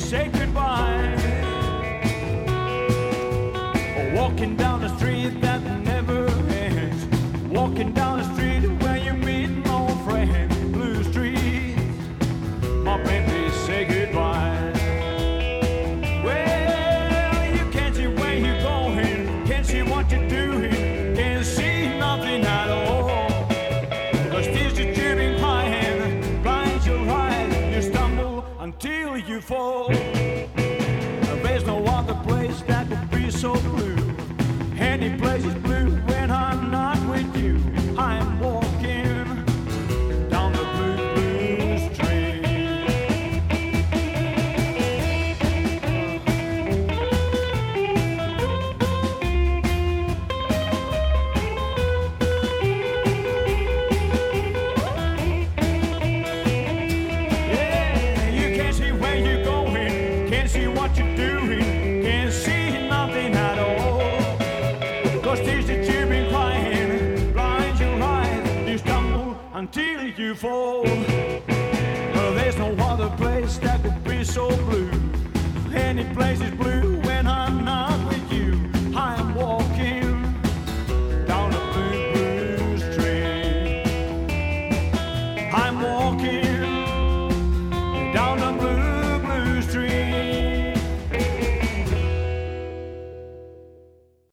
say goodbye. Walking down the street that never ends. Walking down the street where you meet no friends. Blue street, my baby, say goodbye. Well, you can't see where you're going, can't see what you're doing, can't see nothing at all. Cause tears that you've been crying blinds your eyes, you stumble until you fall. There's no other place that could be so blue. Any place is blue when I'm not with you. I'm walking down the blue, blue street. Yeah, you can't see where you're going, can't see what you're doing, can't see nothing at all. Cause tears that you've been crying blind your eyes, you stumble until you fall. There's no other place that could be so blue. Any place is blue when I'm not